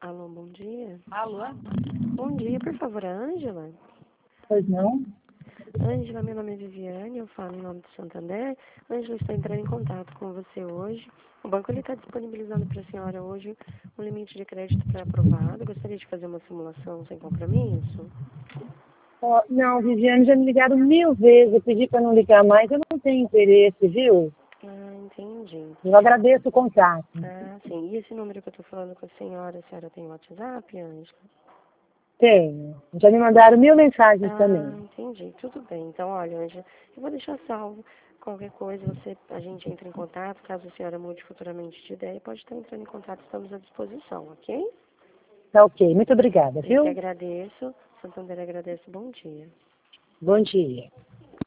Alô, bom dia. Alô? Bom dia, por favor, a Ângela? Pois não? Ângela, meu nome é Viviane, eu falo em nome do Santander. Ângela, estou entrando em contato com você hoje. O banco está disponibilizando para a senhora hoje um limite de crédito pré-aprovado. Gostaria de fazer uma simulação sem compromisso? Ó, não, Viviane, já me ligaram 1000 vezes. Eu pedi para não ligar mais. Eu não tenho interesse, viu? Ah, entendi. Eu agradeço o contato. Ah, sim. E esse número que eu estou falando com a senhora tem WhatsApp, Ângela? Tenho. Já me mandaram 1000 mensagens Ah, também. entendi. Tudo bem. Então, olha, Ângela, eu vou deixar salvo. Qualquer coisa, a gente entra em contato. Caso a senhora mude futuramente de ideia, pode estar entrando em contato. Estamos à disposição, ok? Tá ok. Muito obrigada, Eu que viu? agradeço. Santander agradece. Bom dia. Bom dia.